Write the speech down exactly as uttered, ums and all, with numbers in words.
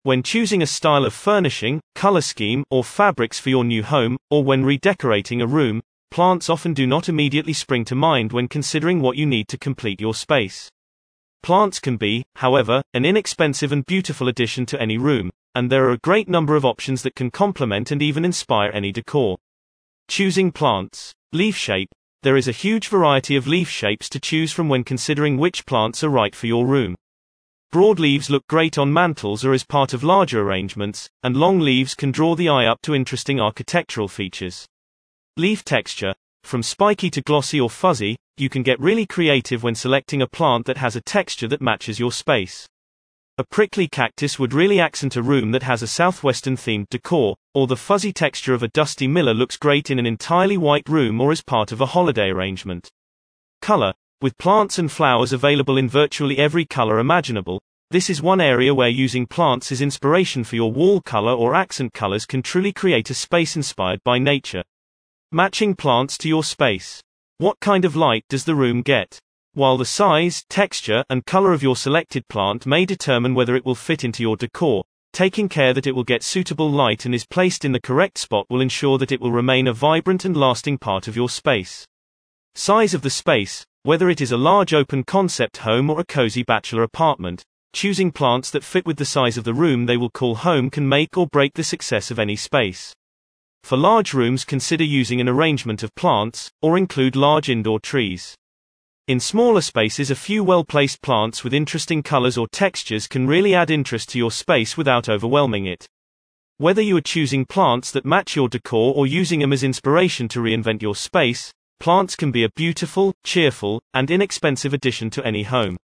When choosing a style of furnishing, color scheme, or fabrics for your new home, or when redecorating a room, plants often do not immediately spring to mind when considering what you need to complete your space. Plants can be, however, an inexpensive and beautiful addition to any room, and there are a great number of options that can complement and even inspire any decor. Choosing plants. Leaf shape. There is a huge variety of leaf shapes to choose from when considering which plants are right for your room. Broad leaves look great on mantels or as part of larger arrangements, and long leaves can draw the eye up to interesting architectural features. Leaf texture. From spiky to glossy or fuzzy, you can get really creative when selecting a plant that has a texture that matches your space. A prickly cactus would really accent a room that has a southwestern-themed decor, or the fuzzy texture of a dusty miller looks great in an entirely white room or as part of a holiday arrangement. Color. With plants and flowers available in virtually every color imaginable, this is one area where using plants as inspiration for your wall color or accent colors can truly create a space inspired by nature. Matching plants to your space. What kind of light does the room get? While the size, texture, and color of your selected plant may determine whether it will fit into your decor, taking care that it will get suitable light and is placed in the correct spot will ensure that it will remain a vibrant and lasting part of your space. Size of the space. Whether it is a large open concept home or a cozy bachelor apartment, choosing plants that fit with the size of the room they will call home can make or break the success of any space. For large rooms, consider using an arrangement of plants, or include large indoor trees. In smaller spaces, a few well-placed plants with interesting colors or textures can really add interest to your space without overwhelming it. Whether you are choosing plants that match your decor or using them as inspiration to reinvent your space, plants can be a beautiful, cheerful, and inexpensive addition to any home.